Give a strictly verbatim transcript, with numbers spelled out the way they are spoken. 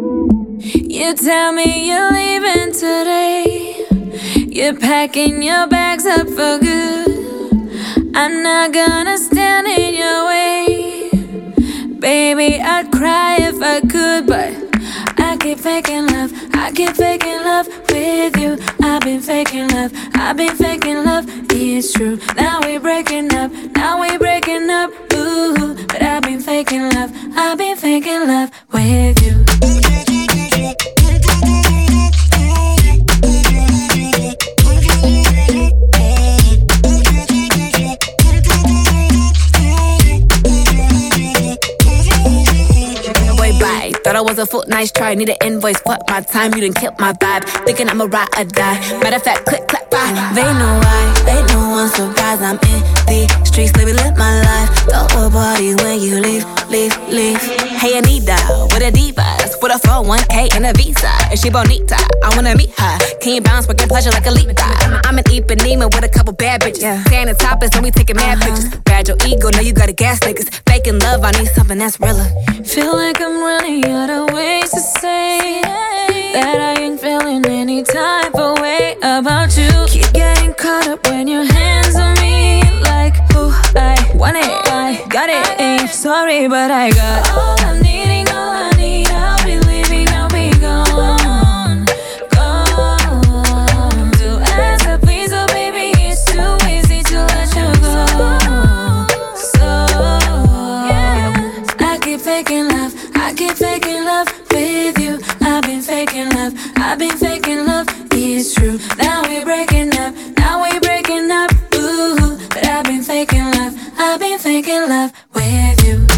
You tell me you're leaving today. You're packing your bags up for good. I'm not gonna stand in your way. Baby, I'd cry if I could, but I keep faking love, I keep faking love with you. I've been faking love, I've been faking love, it's true. Now we're breaking up, now we're breaking up, ooh. But I've been faking love, I've been faking love with you. Thought I was a fool, nice try, need an invoice, fuck my time, you done killed my vibe. Thinking I'ma ride or die, matter of fact, click, clap, bye. They know why, ain't no one surprised I'm in the streets, baby, live my life. Don't worry parties when you leave, leave, leave. Hey Anita, with a divas, with a four oh one k and a visa. Is she bonita? I wanna meet her. Can you bounce, working pleasure like a leap? I'm, I'm an Ipanema with a couple bad bitches. Yeah. Staying in topless, then we taking mad uh-huh. pictures. Bad your ego, know you gotta gas niggas. Faking love, I need something that's realer. Feel like I'm running out of ways to say that I ain't feeling any type of way about you. Keep getting caught up when your hands on me, like, ooh, I want it, I got it, ain't sorry, but I got all I'm needing, all I need. I'll be leaving, I'll be gone, gone. Do as I please, oh baby, it's too easy to let you go. So, yeah, I keep faking love, I keep faking love with you. I've been faking love, I've been faking love, it's true. Now we're breaking up, now we're breaking up, ooh. But I've been faking love, I've been faking love with you.